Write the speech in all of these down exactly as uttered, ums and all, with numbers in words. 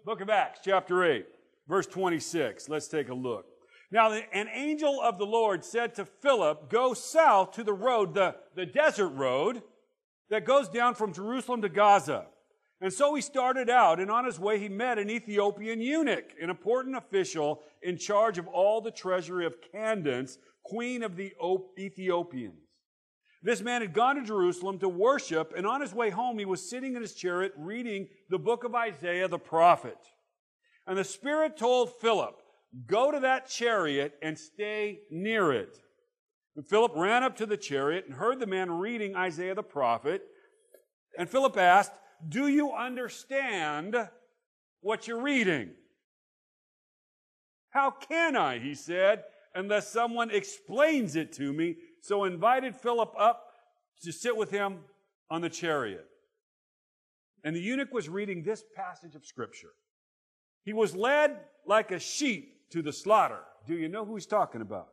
Book of Acts, chapter eight, verse twenty-six. Let's take a look. Now, an angel of the Lord said to Philip, go south to the road, the, the desert road, that goes down from Jerusalem to Gaza. And so he started out, and on his way he met an Ethiopian eunuch, an important official in charge of all the treasury of Candace, queen of the Ethiopians. This man had gone to Jerusalem to worship, and on his way home he was sitting in his chariot reading the book of Isaiah the prophet. And the Spirit told Philip, go to that chariot and stay near it. And Philip ran up to the chariot and heard the man reading Isaiah the prophet. And Philip asked, do you understand what you're reading? How can I, he said, unless someone explains it to me? So invited Philip up to sit with him on the chariot. And the eunuch was reading this passage of Scripture. He was led like a sheep to the slaughter. Do you know who he's talking about?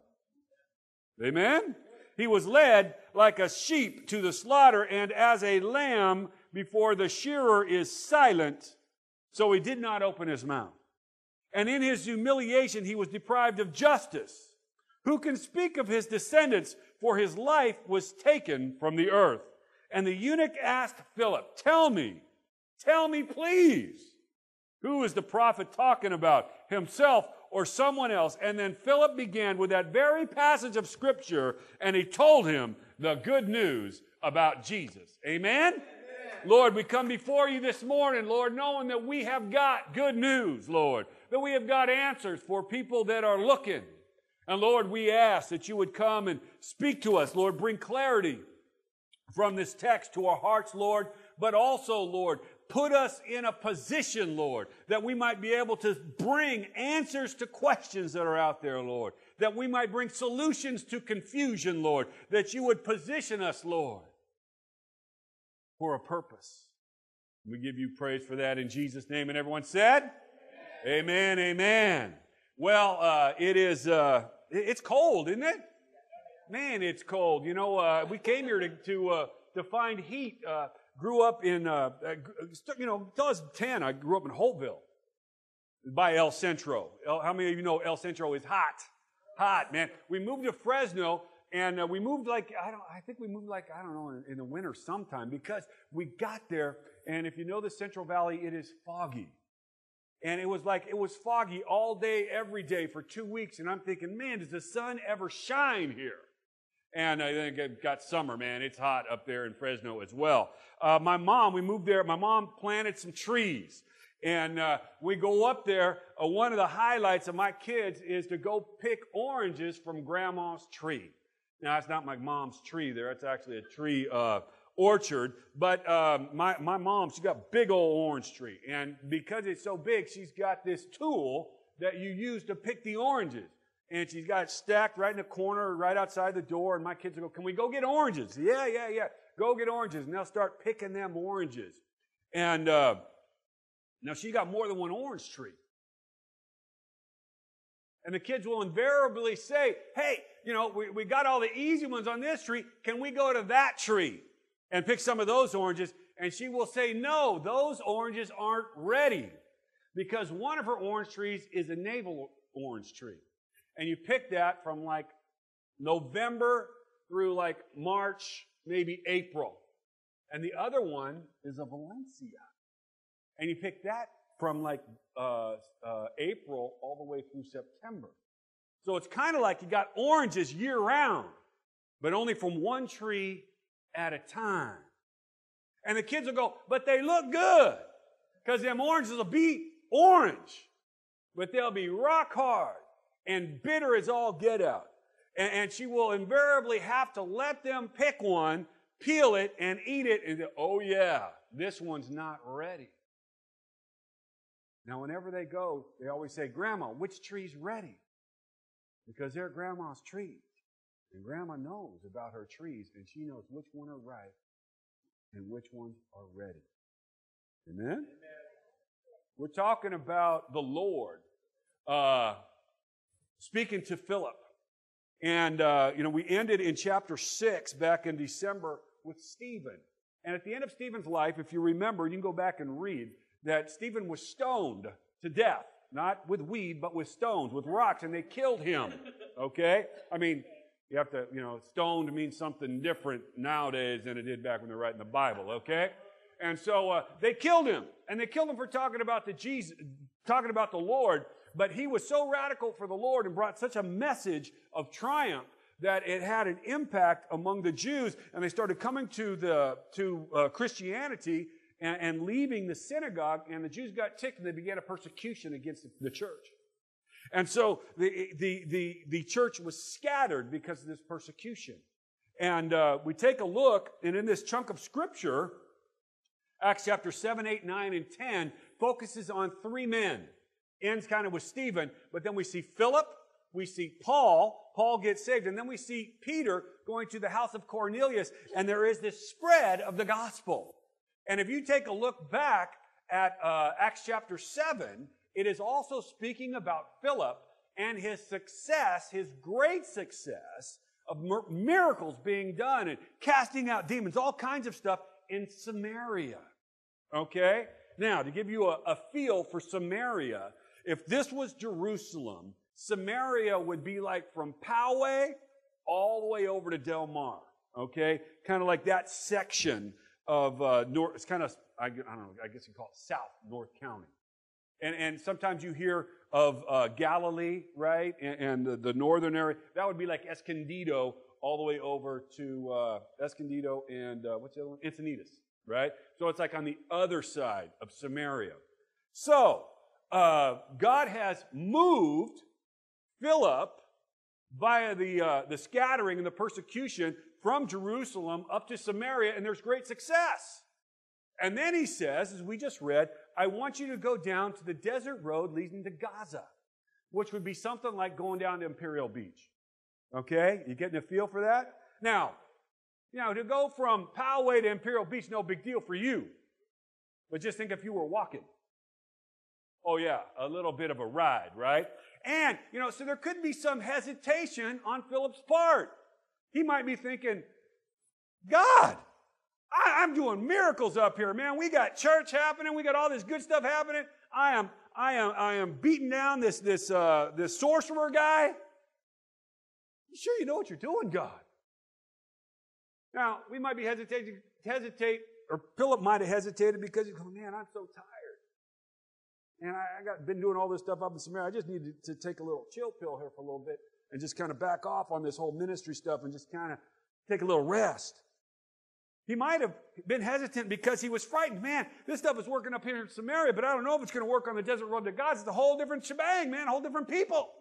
Amen? He was led like a sheep to the slaughter, and as a lamb before the shearer is silent, so he did not open his mouth. And in his humiliation he was deprived of justice. Who can speak of his descendants? For his life was taken from the earth. And the eunuch asked Philip, tell me, tell me please, who is the prophet talking about, himself or someone else? And then Philip began with that very passage of Scripture, and he told him the good news about Jesus. Amen? Amen. Lord, we come before you this morning, Lord, knowing that we have got good news, Lord, that we have got answers for people that are looking. And Lord, we ask that you would come and speak to us, Lord, bring clarity from this text to our hearts, Lord, but also, Lord, put us in a position, Lord, that we might be able to bring answers to questions that are out there, Lord, that we might bring solutions to confusion, Lord, that you would position us, Lord, for a purpose. We give you praise for that in Jesus' name. And everyone said, amen, amen. amen. Well, uh, it is, uh, it's cold, isn't it? Man, it's cold. You know, uh, we came here to, to, uh, to find heat. Uh, grew up in, uh, you know, until I was ten, I grew up in Holtville by El Centro. El, how many of you know El Centro is hot? Hot, man. We moved to Fresno, and uh, we moved like, I don't, I think we moved like, I don't know, in, in the winter sometime, because we got there, and if you know the Central Valley, it is foggy. And it was like, it was foggy all day, every day for two weeks. And I'm thinking, man, does the sun ever shine here? And I think it got summer, man. It's hot up there in Fresno as well. Uh, my mom, we moved there. My mom planted some trees. And uh, we go up there. Uh, one of the highlights of my kids is to go pick oranges from Grandma's tree. Now, it's not my mom's tree there. It's actually a tree uh orchard, but um, my, my mom, she's got a big old orange tree, and because it's so big, she's got this tool that you use to pick the oranges, and she's got it stacked right in the corner, right outside the door, and my kids will go, can we go get oranges? Yeah, yeah, yeah, go get oranges, and they'll start picking them oranges, and uh, now she got more than one orange tree, and the kids will invariably say, hey, you know, we, we got all the easy ones on this tree, can we go to that tree and pick some of those oranges? And she will say, no, those oranges aren't ready, because one of her orange trees is a navel orange tree. And you pick that from like November through like March, maybe April. And the other one is a Valencia. And you pick that from like uh, uh, April all the way through September. So it's kind of like you got oranges year round, but only from one tree at a time. And the kids will go, but they look good, because them oranges will be orange, but they'll be rock hard and bitter as all get out. And, and she will invariably have to let them pick one, peel it, and eat it, and say, oh yeah, this one's not ready. Now, whenever they go, they always say, Grandma, which tree's ready? Because they're Grandma's trees. And Grandma knows about her trees, and she knows which ones are ripe and which ones are ready. Amen? Amen. We're talking about the Lord uh, speaking to Philip. And, uh, you know, we ended in chapter six back in December with Stephen. And at the end of Stephen's life, if you remember, you can go back and read, that Stephen was stoned to death. Not with weed, but with stones, with rocks, and they killed him. Okay? I mean, you have to, you know, stoned means something different nowadays than it did back when they were writing the Bible, okay? And so uh, they killed him, and they killed him for talking about the Jesus, talking about the Lord, but he was so radical for the Lord and brought such a message of triumph that it had an impact among the Jews, and they started coming to the to uh, Christianity and, and leaving the synagogue, and the Jews got ticked, and they began a persecution against the church. And so the, the, the, the church was scattered because of this persecution. And uh, we take a look, and in this chunk of Scripture, Acts chapter seven, eight, nine, and ten focuses on three men. Ends kind of with Stephen, but then we see Philip, we see Paul, Paul gets saved, and then we see Peter going to the house of Cornelius, and there is this spread of the gospel. And if you take a look back at uh, Acts chapter seven, it is also speaking about Philip and his success, his great success of miracles being done and casting out demons, all kinds of stuff in Samaria. Okay? Now, to give you a, a feel for Samaria, if this was Jerusalem, Samaria would be like from Poway all the way over to Del Mar. Okay? Kind of like that section of uh, North, it's kind of, I, I don't know, I guess you call it South North County. And, and sometimes you hear of uh, Galilee, right? And, and the, the northern area. That would be like Escondido all the way over to uh, Escondido and uh, what's the other one? Encinitas, right? So it's like on the other side of Samaria. So uh, God has moved Philip via the, uh, the scattering and the persecution from Jerusalem up to Samaria, and there's great success. And then he says, as we just read, I want you to go down to the desert road leading to Gaza, which would be something like going down to Imperial Beach. Okay? You getting a feel for that? Now, you know, to go from Poway to Imperial Beach, no big deal for you. But just think if you were walking. Oh yeah, a little bit of a ride, right? And, you know, so there could be some hesitation on Philip's part. He might be thinking, God, I, I'm doing miracles up here, man. We got church happening. We got all this good stuff happening. I am, I am, I am beating down this, this, uh, this sorcerer guy. You sure you know what you're doing, God? Now, we might be hesitating, hesitate, or Philip might have hesitated because he's going, man, I'm so tired. And I, I got been doing all this stuff up in Samaria. I just need to, to take a little chill pill here for a little bit and just kind of back off on this whole ministry stuff and just kind of take a little rest. He might have been hesitant because he was frightened. Man, this stuff is working up here in Samaria, but I don't know if it's going to work on the desert road to God. It's a whole different shebang, man, a whole different people.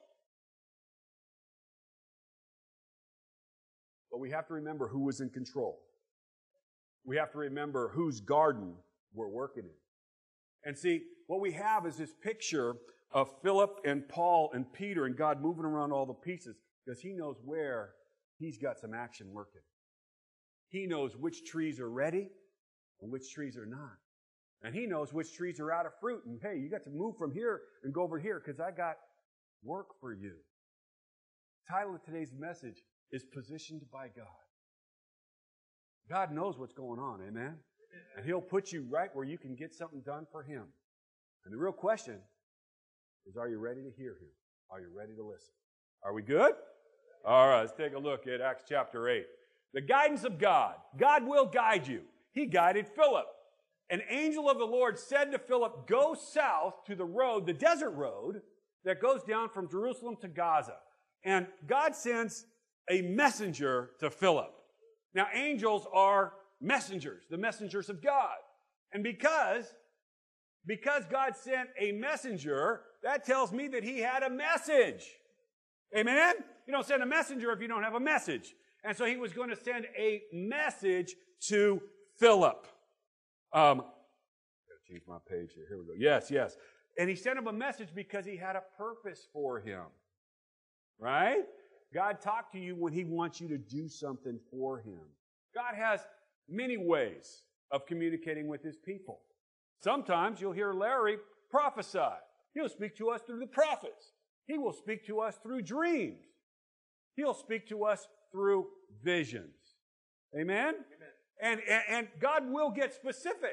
But we have to remember who was in control. We have to remember whose garden we're working in. And see, what we have is this picture of Philip and Paul and Peter and God moving around all the pieces because he knows where he's got some action working. He knows which trees are ready and which trees are not. And he knows which trees are out of fruit. And hey, you got to move from here and go over here because I got work for you. The title of today's message is Positioned by God. God knows what's going on, amen? And He'll put you right where you can get something done for Him. And the real question is, are you ready to hear Him? Are you ready to listen? Are we good? All right, let's take a look at Acts chapter eight. The guidance of God. God will guide you. He guided Philip. An angel of the Lord said to Philip, go south to the road, the desert road, that goes down from Jerusalem to Gaza. And God sends a messenger to Philip. Now, angels are messengers, the messengers of God. And because, because God sent a messenger, that tells me that he had a message. Amen? You don't send a messenger if you don't have a message. And so he was going to send a message to Philip. Um, I've change my page here. Here we go. Yes, yes. And he sent him a message because he had a purpose for him. Right? God talked to you when He wants you to do something for Him. God has many ways of communicating with His people. Sometimes you'll hear Larry prophesy. He'll speak to us through the prophets. He will speak to us through dreams. He'll speak to us through visions. Amen? Amen. And, and, and God will get specific.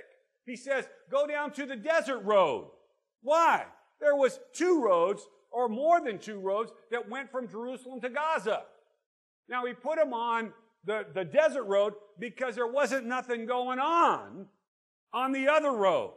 He says, go down to the desert road. Why? There was two roads, or more than two roads, that went from Jerusalem to Gaza. Now, he put them on the, the desert road because there wasn't nothing going on on the other road.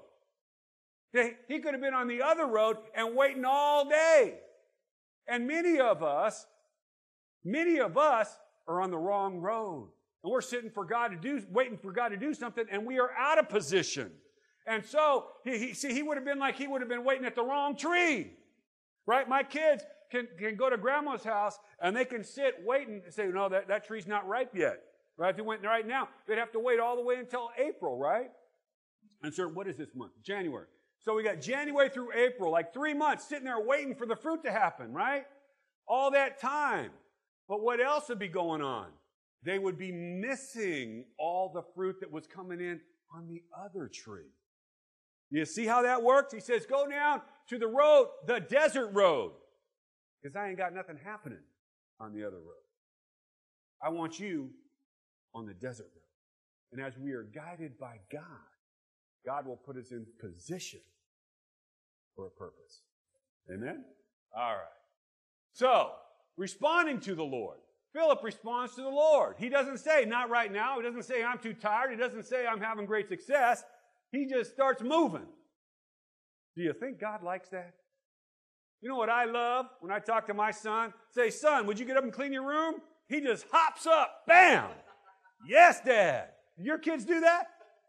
He could have been on the other road and waiting all day. And many of us, many of us are on the wrong road. And we're sitting for God to do, waiting for God to do something, and we are out of position. And so, he, he, see, he would have been like he would have been waiting at the wrong tree. Right? My kids can, can go to grandma's house, and they can sit waiting and say, no, that, that tree's not ripe yet. Right? If they went right now, they'd have to wait all the way until April, right? And so, what is this month? January. So we got January through April, like three months sitting there waiting for the fruit to happen, right? All that time. But what else would be going on? They would be missing all the fruit that was coming in on the other tree. You see how that works? He says, go down to the road, the desert road, because I ain't got nothing happening on the other road. I want you on the desert road. And as we are guided by God, God will put us in position for a purpose. Amen? All right. So, responding to the Lord. Philip responds to the Lord. He doesn't say, not right now. He doesn't say, I'm too tired. He doesn't say, I'm having great success. He just starts moving. Do you think God likes that? You know what I love when I talk to my son? Say, son, would you get up and clean your room? He just hops up. Bam! Yes, Dad. Your kids do that?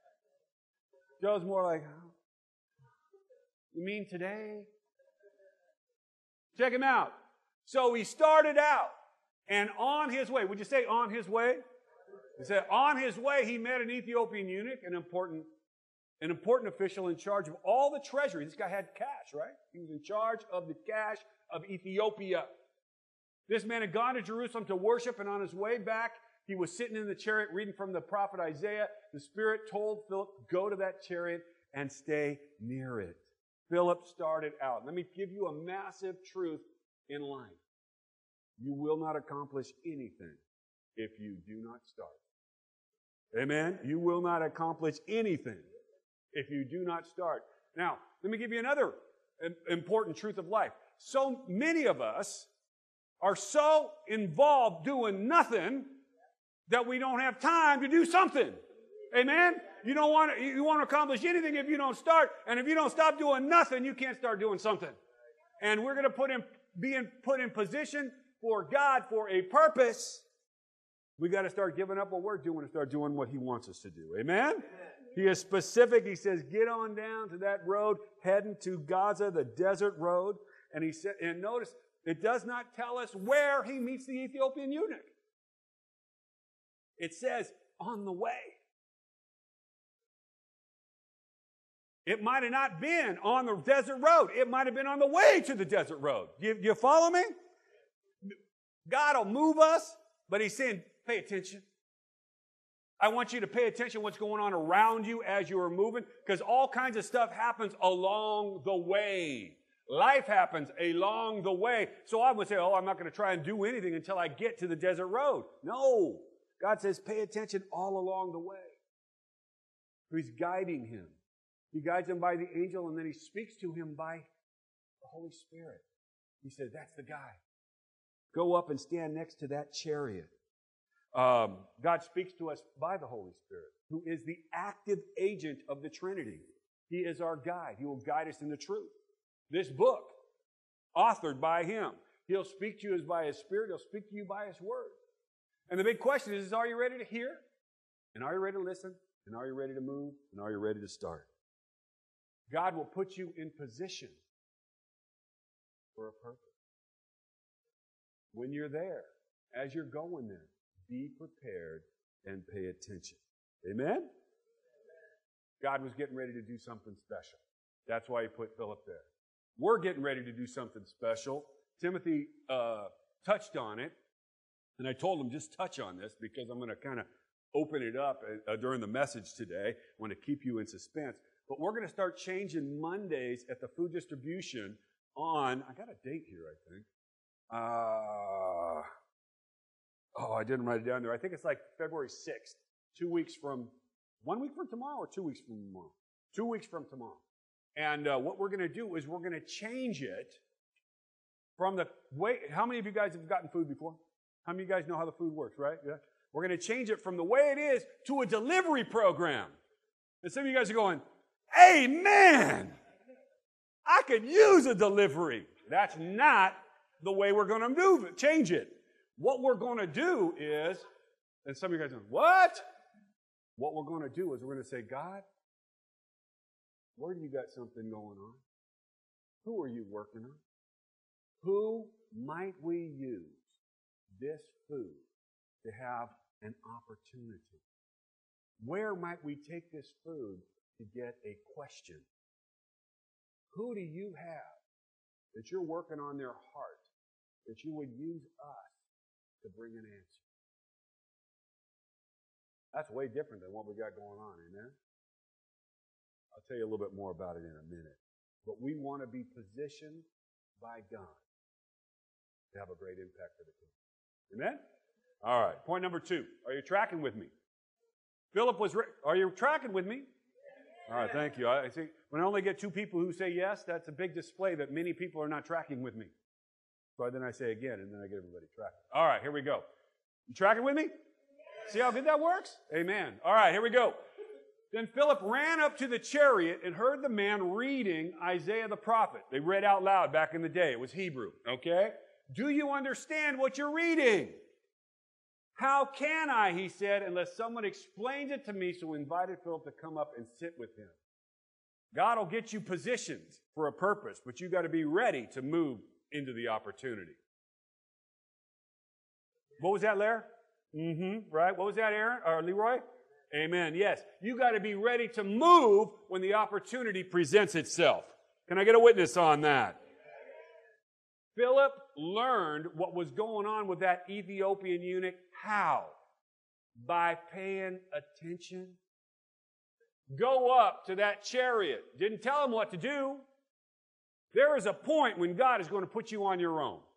Joe's more like, oh, you mean today? Check him out. So he started out, and on his way, would you say on his way? He said, on his way, he met an Ethiopian eunuch, an important, an important official in charge of all the treasury. This guy had cash, right? He was in charge of the cash of Ethiopia. This man had gone to Jerusalem to worship, and on his way back, he was sitting in the chariot reading from the prophet Isaiah. The Spirit told Philip, go to that chariot and stay near it. Philip started out. Let me give you a massive truth in life. You will not accomplish anything if you do not start. Amen? You will not accomplish anything if you do not start. Now, let me give you another important truth of life. So many of us are so involved doing nothing that we don't have time to do something. Amen? You don't want to, you want to accomplish anything if you don't start, and if you don't stop doing nothing, you can't start doing something. And we're going to put in, be in, put in position for God for a purpose. We got to start giving up what we're doing and start doing what He wants us to do. Amen? Amen? He is specific. He says, get on down to that road, heading to Gaza, the desert road. And he said, and notice, it does not tell us where he meets the Ethiopian eunuch. It says, on the way. It might have not been on the desert road. It might have been on the way to the desert road. Do you, do you follow me? God will move us, but He's saying, pay attention. I want you to pay attention to what's going on around you as you are moving, because all kinds of stuff happens along the way. Life happens along the way. So I would say, oh, I'm not going to try and do anything until I get to the desert road. No. God says, pay attention all along the way. He's guiding him. He guides him by the angel, and then He speaks to him by the Holy Spirit. He says, that's the guy. Go up and stand next to that chariot. Um, God speaks to us by the Holy Spirit, who is the active agent of the Trinity. He is our guide. He will guide us in the truth. This book, authored by Him. He'll speak to you as by His Spirit. He'll speak to you by His Word. And the big question is, is are you ready to hear? And are you ready to listen? And are you ready to move? And are you ready to start? God will put you in position for a purpose. When you're there, as you're going there, be prepared and pay attention. Amen? God was getting ready to do something special. That's why He put Philip there. We're getting ready to do something special. Timothy uh, touched on it, and I told him just touch on this because I'm going to kind of open it up uh, during the message today. I want to keep you in suspense. But we're going to start changing Mondays at the food distribution on, I got a date here, I think. Uh, oh, I didn't write it down there. I think it's like February sixth, two weeks from, one week from tomorrow or two weeks from tomorrow? Two weeks from tomorrow. And uh, what we're going to do is we're going to change it from the way, how many of you guys have gotten food before? How many of you guys know how the food works, right? Yeah. We're going to change it from the way it is to a delivery program. And some of you guys are going, amen! I could use a delivery. That's not the way we're going to move it, change it. What we're going to do is, and some of you guys are going, what? What we're going to do is we're going to say, God, where do you got something going on? Who are you working on? Who might we use this food to have an opportunity? Where might we take this food to get a question? Who do you have that you're working on their heart that you would use us to bring an answer? That's way different than what we got going on, amen? I'll tell you a little bit more about it in a minute. But we want to be positioned by God to have a great impact for the kingdom. Amen? All right, point number two. Are you tracking with me? Philip was, re- are you tracking with me? All right, thank you. I see. When I only get two people who say yes, that's a big display that many people are not tracking with me. So then I say again, and then I get everybody tracking. All right, here we go. You tracking with me? See how good that works? Amen. All right, here we go. Then Philip ran up to the chariot and heard the man reading Isaiah the prophet. They read out loud back in the day. It was Hebrew, okay? Do you understand what you're reading? How can I, he said, unless someone explains it to me, so invited Philip to come up and sit with him. God will get you positioned for a purpose, but you got to be ready to move into the opportunity. What was that, Lair? Mm-hmm, right? What was that, Aaron? Or Leroy? Amen, yes. You got to be ready to move when the opportunity presents itself. Can I get a witness on that? Philip learned what was going on with that Ethiopian eunuch. How? By paying attention. Go up to that chariot. Didn't tell him what to do. There is a point when God is going to put you on your own.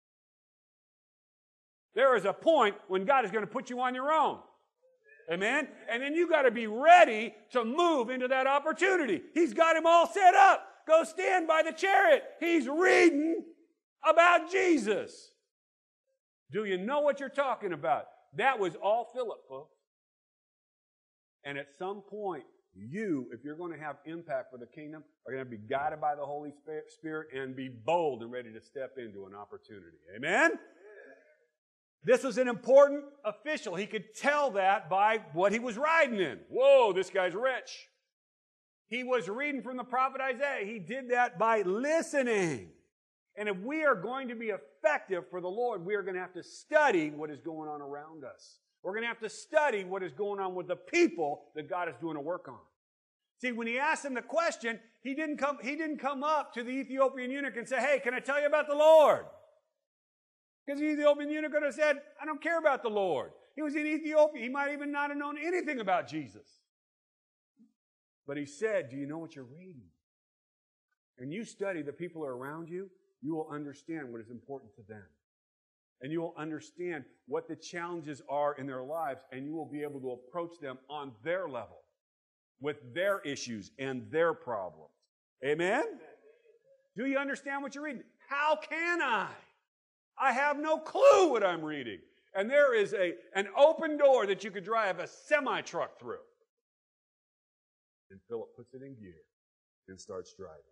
There is a point when God is going to put you on your own. Amen? And then you got to be ready to move into that opportunity. He's got him all set up. Go stand by the chariot. He's reading about Jesus. Do you know what you're talking about? That was all Philip, folks. And at some point, you, if you're going to have impact for the kingdom, are going to be guided by the Holy Spirit and be bold and ready to step into an opportunity. Amen? This was an important official. He could tell that by what he was riding in. Whoa, this guy's rich. He was reading from the prophet Isaiah. He did that by listening. And if we are going to be effective for the Lord, we are going to have to study what is going on around us. We're going to have to study what is going on with the people that God is doing a work on. See, when he asked him the question, he didn't come, he didn't come up to the Ethiopian eunuch and say, hey, can I tell you about the Lord? Because the Ethiopian eunuch could have said, I don't care about the Lord. He was in Ethiopia. He might even not have known anything about Jesus. But he said, do you know what you're reading? And you study the people who are around you, you will understand what is important to them. And you will understand what the challenges are in their lives, and you will be able to approach them on their level, with their issues and their problems. Amen? Do you understand what you're reading? How can I? I have no clue what I'm reading. And there is a, an open door that you could drive a semi-truck through. And Philip puts it in gear and starts driving.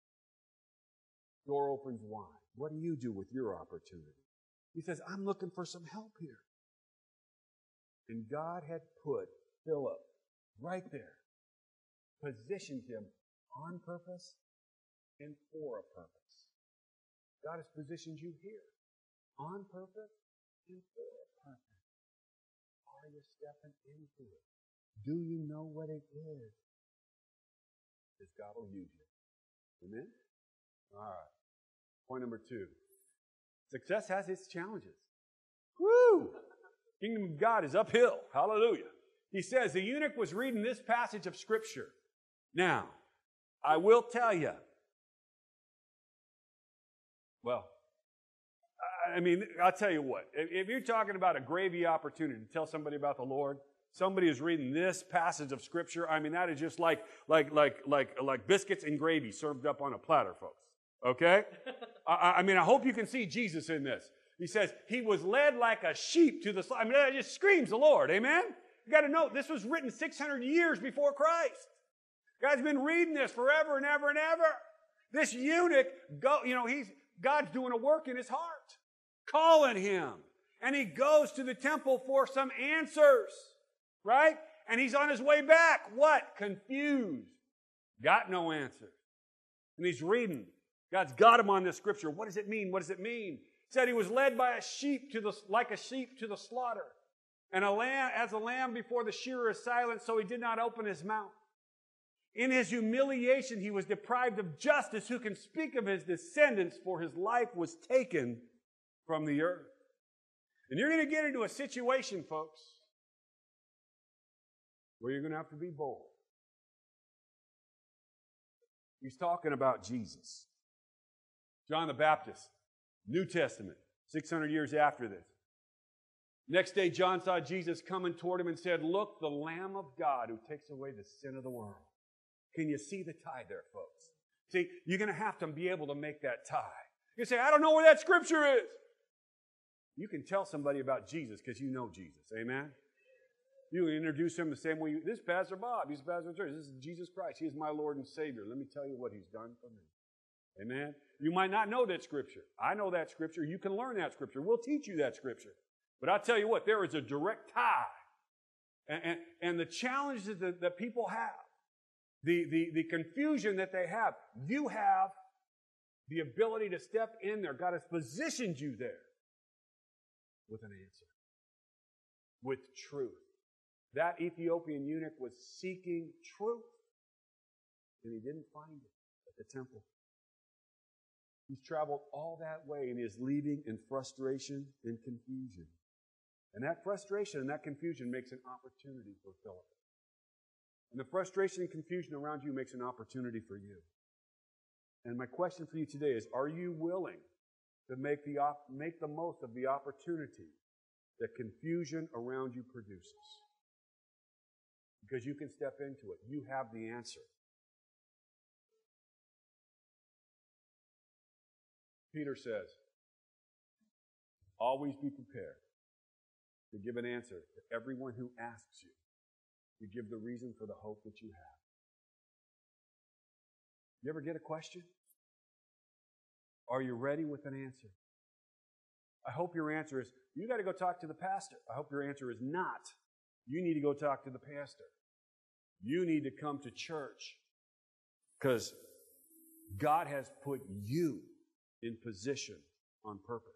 Door opens wide. What do you do with your opportunity? He says, I'm looking for some help here. And God had put Philip right there, positioned him on purpose and for a purpose. God has positioned you here on purpose and for a purpose. Are you stepping into it? Do you know what it is? Because God will use you. Amen? All right. Point number two. Success has its challenges. Woo! Kingdom of God is uphill. Hallelujah. He says the eunuch was reading this passage of Scripture. Now, I will tell you. Well, I mean, I'll tell you what. If you're talking about a gravy opportunity to tell somebody about the Lord, somebody is reading this passage of Scripture, I mean, that is just like, like, like, like, like biscuits and gravy served up on a platter, folks. Okay? I, I mean, I hope you can see Jesus in this. He says, he was led like a sheep to the slaughter. I mean, that just screams the Lord. Amen? You got to know, this was written six hundred years before Christ. God's been reading this forever and ever and ever. This eunuch, go, you know, he's, God's doing a work in his heart, calling him. And he goes to the temple for some answers, right? And he's on his way back. What? Confused. Got no answer. And he's reading. God's got him on this scripture. What does it mean? What does it mean? It said he was led by a sheep to the, like a sheep to the slaughter. And a lamb, as a lamb before the shearer is silent, so he did not open his mouth. In his humiliation, he was deprived of justice. Who can speak of his descendants? For his life was taken from the earth. And you're going to get into a situation, folks, where you're going to have to be bold. He's talking about Jesus. John the Baptist, New Testament, six hundred years after this. Next day, John saw Jesus coming toward him and said, "Look, the Lamb of God who takes away the sin of the world." Can you see the tie there, folks? See, you're going to have to be able to make that tie. You say, "I don't know where that scripture is." You can tell somebody about Jesus because you know Jesus. Amen? You can introduce him the same way you, this is Pastor Bob. He's the pastor of the church. This is Jesus Christ. He is my Lord and Savior. Let me tell you what he's done for me. Amen? You might not know that scripture. I know that scripture. You can learn that scripture. We'll teach you that scripture. But I'll tell you what, there is a direct tie. And, and, and the challenges that, that people have, the, the, the confusion that they have, you have the ability to step in there. God has positioned you there with an answer, with truth. That Ethiopian eunuch was seeking truth, and he didn't find it at the temple. He's traveled all that way and is leaving in frustration and confusion. And that frustration and that confusion makes an opportunity for Philip. And the frustration and confusion around you makes an opportunity for you. And my question for you today is, are you willing to make the, op- make the most of the opportunity that confusion around you produces? Because you can step into it. You have the answer. Peter says, always be prepared to give an answer to everyone who asks you. You give the reason for the hope that you have. You ever get a question? Are you ready with an answer? I hope your answer is, you got to go talk to the pastor. I hope your answer is not, you need to go talk to the pastor. You need to come to church because God has put you in position on purpose.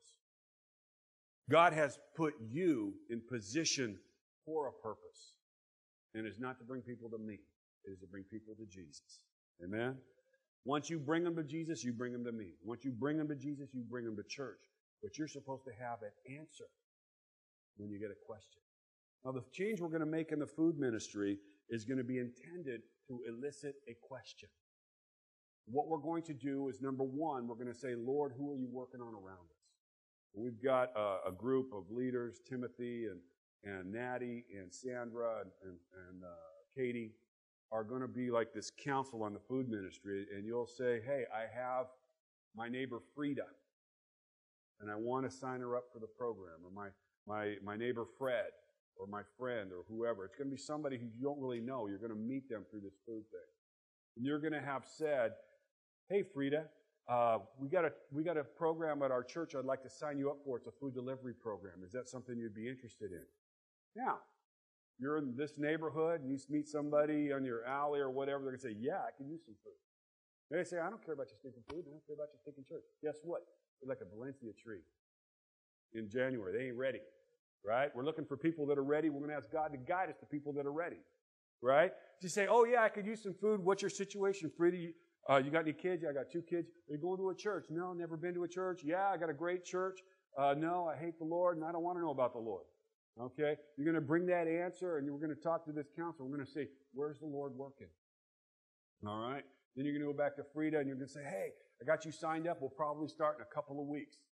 God has put you in position for a purpose. And it's not to bring people to me. It is to bring people to Jesus. Amen? Once you bring them to Jesus, you bring them to me. Once you bring them to Jesus, you bring them to church. But you're supposed to have an answer when you get a question. Now, the change we're going to make in the food ministry is going to be intended to elicit a question. What we're going to do is, number one, we're going to say, Lord, who are you working on around us? We've got a, a group of leaders, Timothy and, and Natty and Sandra and, and, and uh, Katie are going to be like this council on the food ministry, and you'll say, hey, I have my neighbor Frida, and I want to sign her up for the program, or my, my, my neighbor Fred, or my friend, or whoever. It's going to be somebody who you don't really know. You're going to meet them through this food thing. And you're going to have said, hey, Frida, uh, we got a we got a program at our church I'd like to sign you up for. It's a food delivery program. Is that something you'd be interested in? Now, you're in this neighborhood and you meet somebody on your alley or whatever, they're going to say, yeah, I can use some food. They say, I don't care about your stinking food. I don't care about your stinking church. Guess what? They're like a Valencia tree in January. They ain't ready, right? We're looking for people that are ready. We're going to ask God to guide us to people that are ready, right? Just say, oh, yeah, I could use some food. What's your situation, Frida? Uh, you got any kids? Yeah, I got two kids. Are you going to a church? No, never been to a church. Yeah, I got a great church. Uh, no, I hate the Lord, and I don't want to know about the Lord. Okay? You're going to bring that answer, and we're going to talk to this council. We're going to say, where's the Lord working? All right? Then you're going to go back to Frida, and you're going to say, hey, I got you signed up. We'll probably start in a couple of weeks.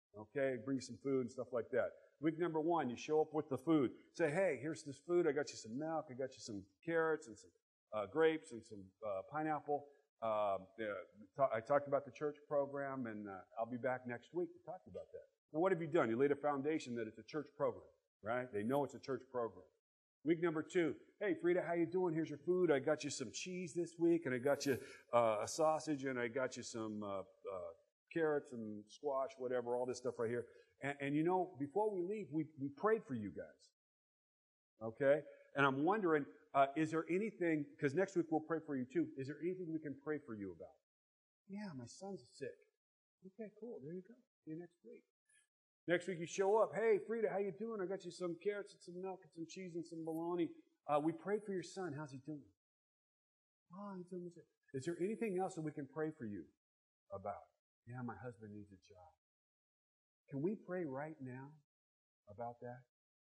Okay, bring you some food and stuff like that. Week number one, you show up with the food. Say, hey, here's this food. I got you some milk. I got you some carrots and some uh, grapes and some uh, pineapple. Uh, I talked about the church program, and uh, I'll be back next week to talk about that. Now, what have you done? You laid a foundation that it's a church program, right? They know it's a church program. Week number two, hey, Frida, how you doing? Here's your food. I got you some cheese this week, and I got you uh, a sausage, and I got you some uh, uh, carrots and squash, whatever, all this stuff right here. And, and you know, before we leave, we, we prayed for you guys. Okay? And I'm wondering, uh, is there anything, because next week we'll pray for you too, is there anything we can pray for you about? Yeah, my son's sick. Okay, cool. There you go. See you next week. Next week you show up. Hey, Frida, how you doing? I got you some carrots and some milk and some cheese and some bologna. Uh, we prayed for your son. How's he doing? Oh, he's doing good. Is there anything else that we can pray for you about? Yeah, my husband needs a job. Can we pray right now about that?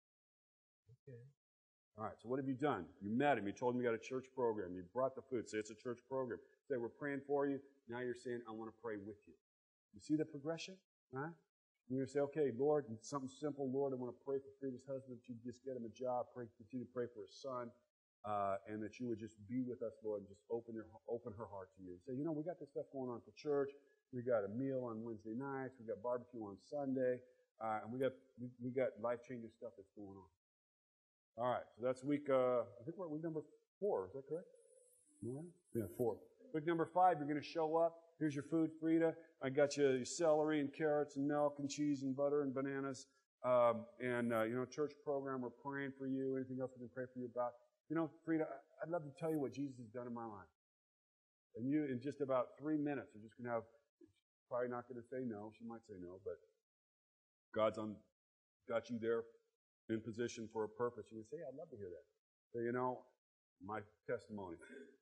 Okay. All right, so what have you done? You met him. You told him you got a church program. You brought the food. Say it's a church program. Say we're praying for you. Now you're saying, I want to pray with you. You see the progression? Huh? And you say, okay, Lord, something simple. Lord, I want to pray for Frida's husband, that you just get him a job. Pray, continue to pray for his son, uh, and that you would just be with us, Lord, and just open your, open her heart to you. And say, you know, we got this stuff going on for church. We got a meal on Wednesday nights. We got barbecue on Sunday, uh, and we got we, we got life-changing stuff that's going on. All right, so that's week. Uh, I think we're at week number four. Is that correct? Yeah, yeah, four. Week number five, you're going to show up. Here's your food, Frida. I got you celery and carrots and milk and cheese and butter and bananas. Um, and, uh, you know, church program, we're praying for you. Anything else we can pray for you about? You know, Frida, I'd love to tell you what Jesus has done in my life. And you, in just about three minutes, are just going to have, probably not going to say no. She might say no, but God's on, got you there in position for a purpose. You can say, yeah, I'd love to hear that. So, you know, my testimony.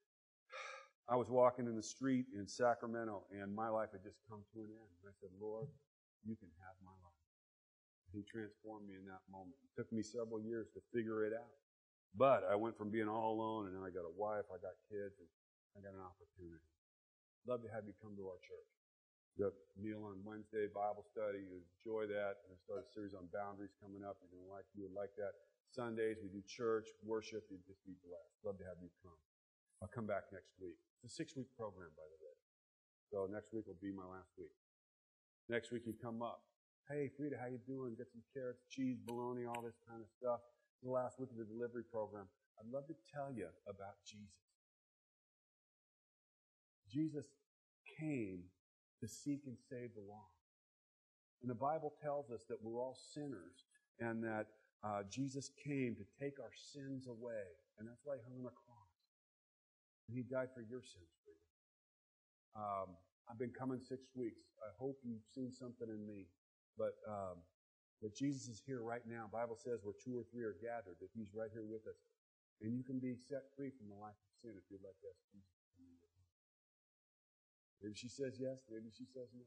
I was walking in the street in Sacramento, and my life had just come to an end. And I said, Lord, you can have my life. He transformed me in that moment. It took me several years to figure it out. But I went from being all alone, and then I got a wife, I got kids, and I got an opportunity. I'd love to have you come to our church. The meal on Wednesday, Bible study, you enjoy that. And I started a series on boundaries coming up. You're going to like, you would like that. Sundays, we do church, worship. You'd just be blessed. Love to have you come. I'll come back next week. It's a six-week program, by the way. So next week will be my last week. Next week you come up. Hey, Frida, how you doing? Get some carrots, cheese, bologna, all this kind of stuff. The last week of the delivery program. I'd love to tell you about Jesus. Jesus came to seek and save the lost. And the Bible tells us that we're all sinners and that uh, Jesus came to take our sins away. And that's why he hung on the cross. And he died for your sins, for you. Um, I've been coming six weeks. I hope you've seen something in me. But um, that Jesus is here right now. The Bible says where two or three are gathered, that he's right here with us. And you can be set free from the life of sin if you'd like to ask Jesus to come into your life. Maybe she says yes, maybe she says no.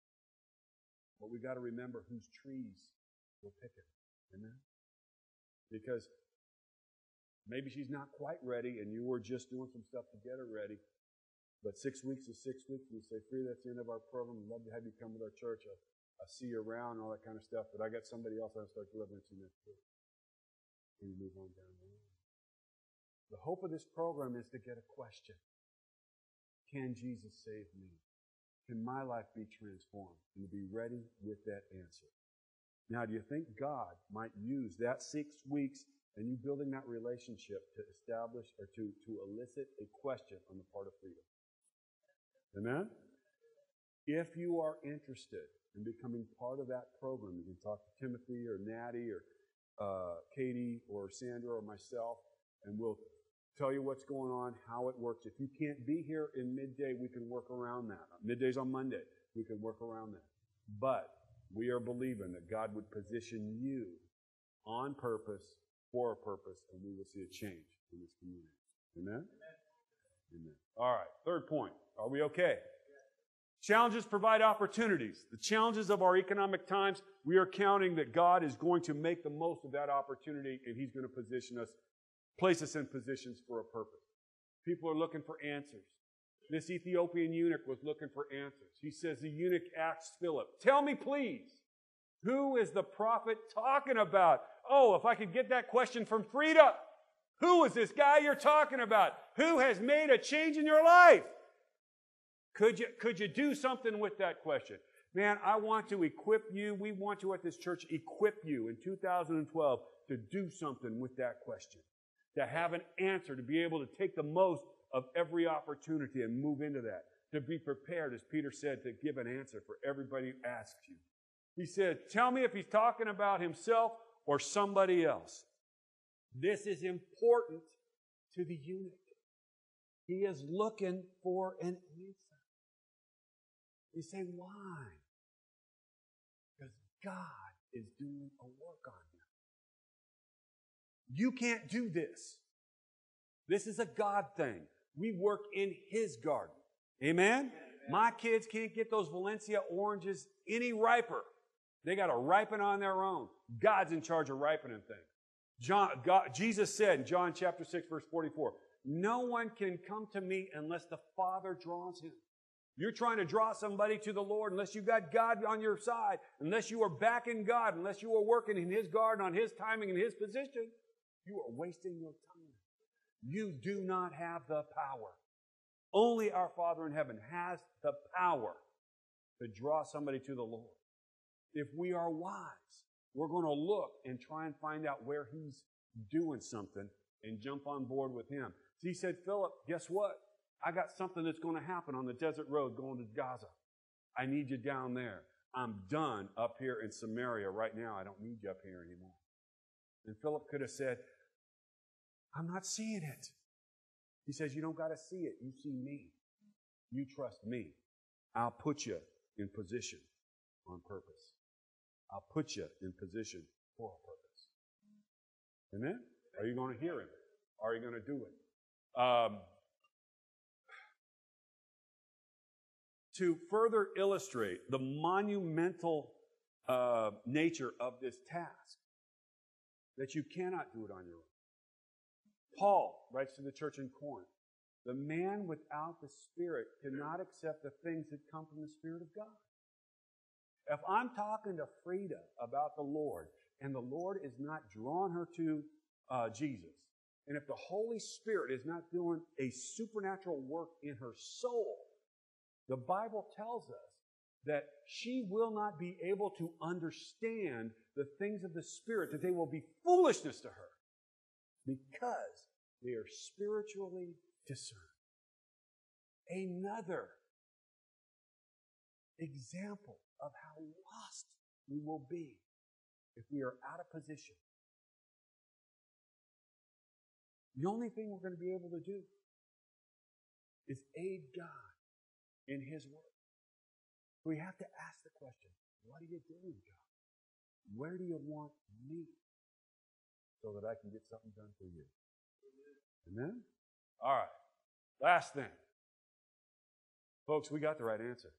But we got to remember whose trees we're picking. Amen? Because maybe she's not quite ready, and you were just doing some stuff to get her ready. But six weeks is six weeks. And you say, Frida, that's the end of our program. I'd love to have you come with our church. I'll, I'll see you around and all that kind of stuff. But I got somebody else I'll start delivering to next week. And you move on down the line. The hope of this program is to get a question. Can Jesus save me? Can my life be transformed? And to be ready with that answer. Now, do you think God might use that six weeks and you building that relationship to establish or to, to elicit a question on the part of Frida? Amen? If you are interested in becoming part of that program, you can talk to Timothy or Natty or uh, Katie or Sandra or myself, and we'll tell you what's going on, how it works. If you can't be here in midday, we can work around that. Midday's on Monday. We can work around that. But we are believing that God would position you on purpose, for a purpose, and we will see a change in this community. Amen? Amen. Amen. All right, third point. Are we okay? Challenges provide opportunities. The challenges of our economic times, we are counting that God is going to make the most of that opportunity, and he's going to position us, place us in positions for a purpose. People are looking for answers. This Ethiopian eunuch was looking for answers. He says, the eunuch asks Philip, tell me please, Who is the prophet talking about? Oh, if I could get that question from Frida. Who is this guy you're talking about? Who has made a change in your life? Could you, could you do something with that question? Man, I want to equip you. We want to at this church equip you in two thousand twelve to do something with that question. To have an answer, to be able to take the most of every opportunity and move into that. To be prepared, as Peter said, to give an answer for everybody who asks you. He said, tell me if he's talking about himself or somebody else. This is important to the eunuch. He is looking for an answer. You say, why? Because God is doing a work on him. You can't do this. This is a God thing. We work in His garden. Amen? Amen? My kids can't get those Valencia oranges any riper. They got to ripen on their own. God's in charge of ripening things. John, God, Jesus said in John chapter six, verse forty-four, no one can come to me unless the Father draws him. You're trying to draw somebody to the Lord unless you got God on your side, unless you are backing God, unless you are working in His garden on His timing and His position, you are wasting your time. You do not have the power. Only our Father in heaven has the power to draw somebody to the Lord. If we are wise, we're going to look and try and find out where He's doing something and jump on board with Him. So he said, Philip, guess what? I got something that's going to happen on the desert road going to Gaza. I need you down there. I'm done up here in Samaria right now. I don't need you up here anymore. And Philip could have said, I'm not seeing it. He says, you don't got to see it. You see me. You trust me. I'll put you in position on purpose. I'll put you in position for a purpose. Amen? Are you going to hear Him? Are you going to do it? Um, to further illustrate the monumental uh, nature of this task, that you cannot do it on your own. Paul writes to the church in Corinth, the man without the Spirit cannot accept the things that come from the Spirit of God. If I'm talking to Frida about the Lord, and the Lord is not drawing her to uh, Jesus, and if the Holy Spirit is not doing a supernatural work in her soul, the Bible tells us that she will not be able to understand the things of the Spirit, that they will be foolishness to her, because they are spiritually discerned. Another example of how lost we will be if we are out of position. The only thing we're going to be able to do is aid God in His work. We have to ask the question, what are you doing, God? Where do you want me so that I can get something done for you? Amen? All right. Last thing. Folks, we got the right answer.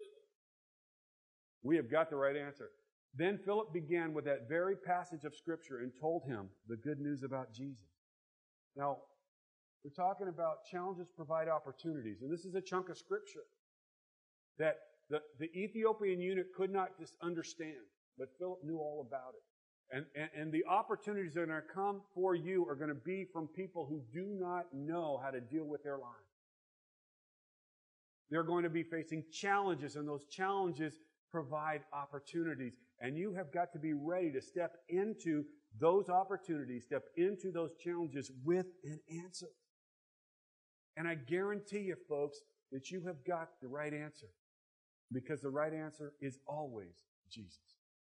We have got the right answer. Then Philip began with that very passage of Scripture and told him the good news about Jesus. Now, we're talking about challenges provide opportunities, and this is a chunk of Scripture that the, the Ethiopian eunuch could not just understand, but Philip knew all about it. And, and, and the opportunities that are going to come for you are going to be from people who do not know how to deal with their lives. They're going to be facing challenges, and those challenges provide opportunities. And you have got to be ready to step into those opportunities, step into those challenges with an answer. And I guarantee you, folks, that you have got the right answer, because the right answer is always Jesus.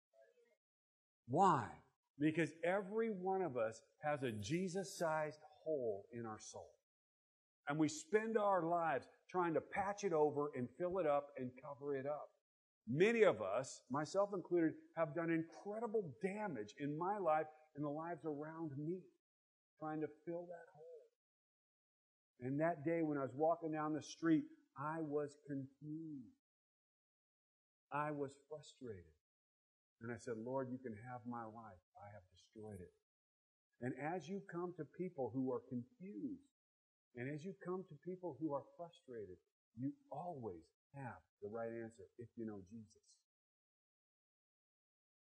Why? Because every one of us has a Jesus-sized hole in our soul. And we spend our lives trying to patch it over and fill it up and cover it up. Many of us, myself included, have done incredible damage in my life and the lives around me, trying to fill that hole. And that day when I was walking down the street, I was confused. I was frustrated. And I said, Lord, you can have my life. I have destroyed it. And as you come to people who are confused, and as you come to people who are frustrated, you always have the right answer if you know Jesus.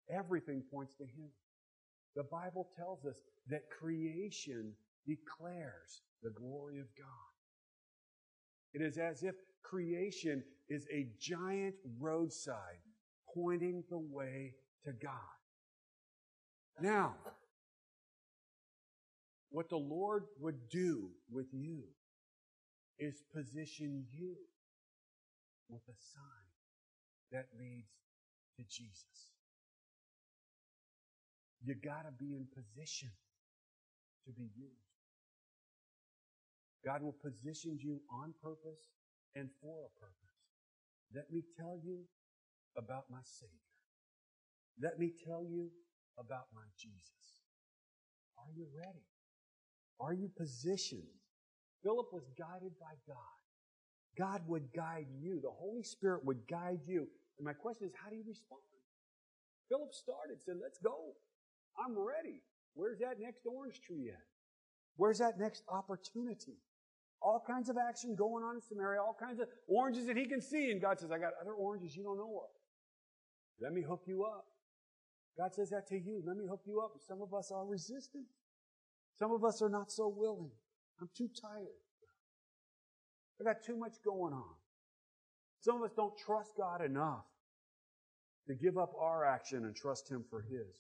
Everything points to Him. The Bible tells us that creation declares the glory of God. It is as if creation is a giant roadside pointing the way to God. Now, what the Lord would do with you is position you with a sign that leads to Jesus. You got to be in position to be used. God will position you on purpose and for a purpose. Let me tell you about my Savior. Let me tell you about my Jesus. Are you ready? Are you positioned? Philip was guided by God. God would guide you. The Holy Spirit would guide you. And my question is, how do you respond? Philip started, said, let's go. I'm ready. Where's that next orange tree at? Where's that next opportunity? All kinds of action going on in Samaria, all kinds of oranges that he can see. And God says, I got other oranges you don't know of. Let me hook you up. God says that to you. Let me hook you up. Some of us are resistant. Some of us are not so willing. I'm too tired. I got too much going on. Some of us don't trust God enough to give up our action and trust Him for His.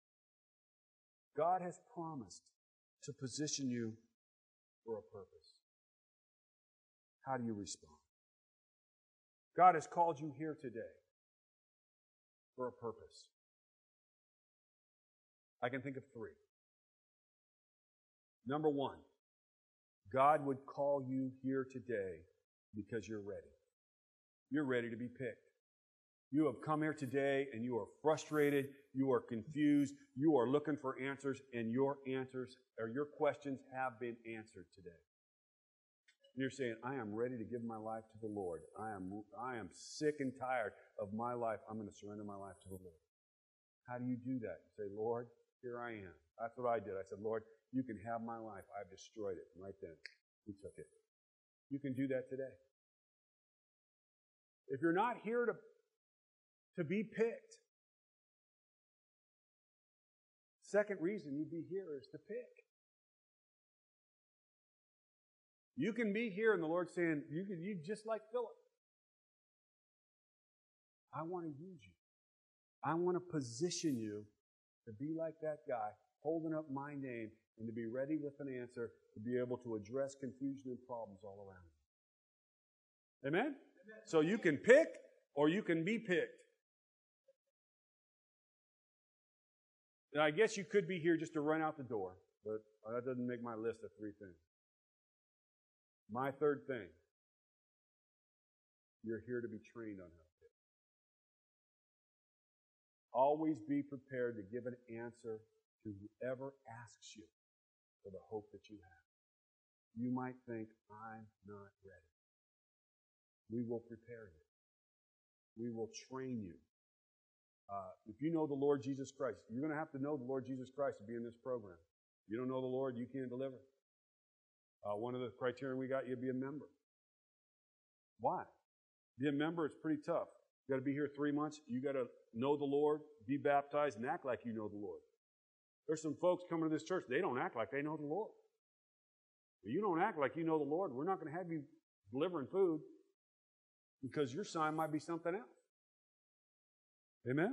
God has promised to position you for a purpose. How do you respond? God has called you here today for a purpose. I can think of three. Number one, God would call you here today because you're ready. You're ready to be picked. You have come here today and you are frustrated, you are confused, you are looking for answers, and your answers or your questions have been answered today. You're saying, I am ready to give my life to the Lord. I am, I am sick and tired of my life. I'm going to surrender my life to the Lord. How do you do that? You say, Lord, here I am. That's what I did. I said, Lord, you can have my life. I've destroyed it. And right then, He took it. You can do that today. If you're not here to, to be picked, second reason you'd be here is to pick. You can be here and the Lord's saying, you can, you just like Philip. I want to use you. I want to position you to be like that guy, holding up my name, and to be ready with an answer, to be able to address confusion and problems all around you. Amen? Amen? So you can pick or you can be picked. And I guess you could be here just to run out the door, but that doesn't make my list of three things. My third thing, you're here to be trained on how to pick. Always be prepared to give an answer to whoever asks you for the hope that you have. You might think, I'm not ready. We will prepare you. We will train you. Uh, if you know the Lord Jesus Christ, you're going to have to know the Lord Jesus Christ to be in this program. If you don't know the Lord, you can't deliver. Uh, one of the criteria we got you to be a member. Why? Be a member, it's pretty tough. You got to be here three months. You got to know the Lord, be baptized, and act like you know the Lord. There's some folks coming to this church, they don't act like they know the Lord. If you don't act like you know the Lord, we're not going to have you delivering food because your sign might be something else. Amen?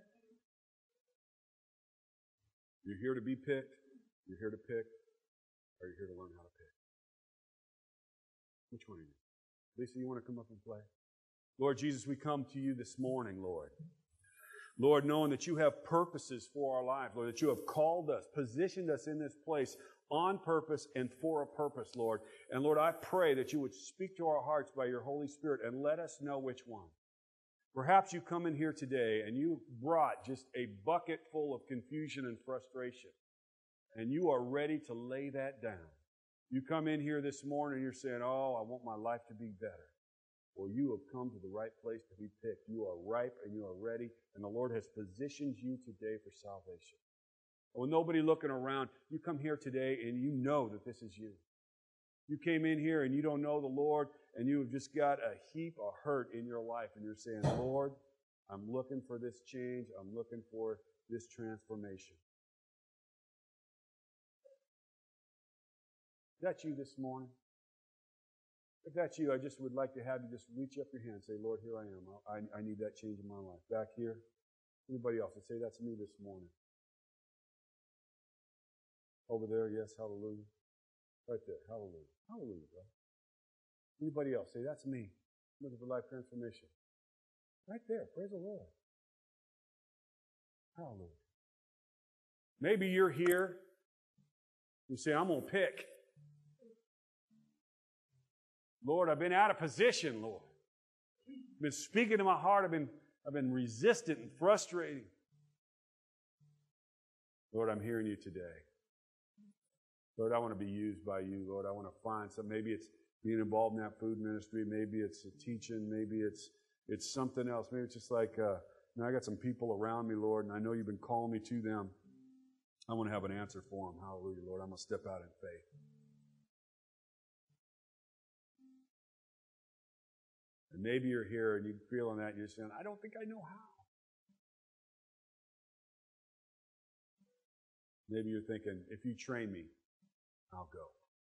You're here to be picked. You're here to pick. Or you're here to learn how to pick. Which one are you? Lisa, you want to come up and play? Lord Jesus, we come to you this morning, Lord. Lord, knowing that you have purposes for our lives, Lord, that you have called us, positioned us in this place on purpose and for a purpose, Lord. And Lord, I pray that you would speak to our hearts by your Holy Spirit and let us know which one. Perhaps you come in here today and you brought just a bucket full of confusion and frustration. And you are ready to lay that down. You come in here this morning and you're saying, oh, I want my life to be better. Well, you have come to the right place to be picked. You are ripe and you are ready, and the Lord has positioned you today for salvation. With nobody looking around, you come here today and you know that this is you. You came in here and you don't know the Lord, and you have just got a heap of hurt in your life, and you're saying, Lord, I'm looking for this change. I'm looking for this transformation. Is that you this morning? If that's you, I just would like to have you just reach up your hand and say, Lord, here I am. I, I need that change in my life. Back here. Anybody else? Say, that's me this morning. Over there, yes, hallelujah. Right there, hallelujah. Hallelujah, bro. Anybody else? Say, that's me. I'm looking for life transformation. Right there, praise the Lord. Hallelujah. Maybe you're here. You say, I'm going to pick. Lord, I've been out of position, Lord. I've been speaking to my heart. I've been, I've been resistant and frustrating. Lord, I'm hearing you today. Lord, I want to be used by you, Lord. I want to find some. Maybe it's being involved in that food ministry. Maybe it's a teaching. Maybe it's it's something else. Maybe it's just like, uh, you know, I got some people around me, Lord, and I know you've been calling me to them. I want to have an answer for them. Hallelujah, Lord. I'm going to step out in faith. And maybe you're here and you're feeling that and you're saying, I don't think I know how. Maybe you're thinking, if you train me, I'll go.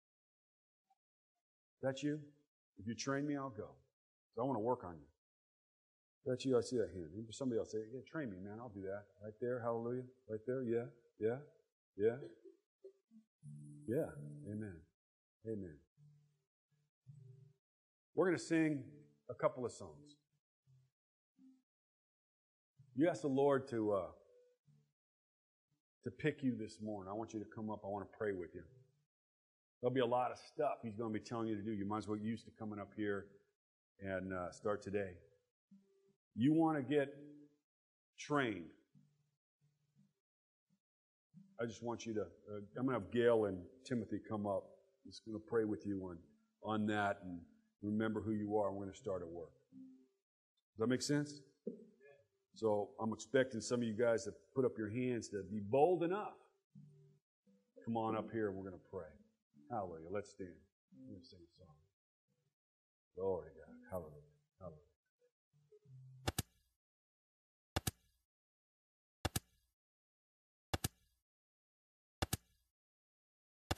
That's you? If you train me, I'll go. So I want to work on you. That's you, I see that hand. Maybe somebody else say, yeah, train me, man, I'll do that. Right there, hallelujah. Right there, yeah, yeah, yeah. Yeah, amen. Amen. We're going to sing a couple of songs. You ask the Lord to uh, to pick you this morning. I want you to come up. I want to pray with you. There'll be a lot of stuff He's going to be telling you to do. You might as well get used to coming up here and uh, start today. You want to get trained. I just want you to, uh, I'm going to have Gail and Timothy come up. I'm just going to pray with you on, on that and remember who you are, and we're going to start at work. Does that make sense? So I'm expecting some of you guys to put up your hands to be bold enough. Come on up here and we're going to pray. Hallelujah. Let's stand. We're going to sing a song. Glory to God.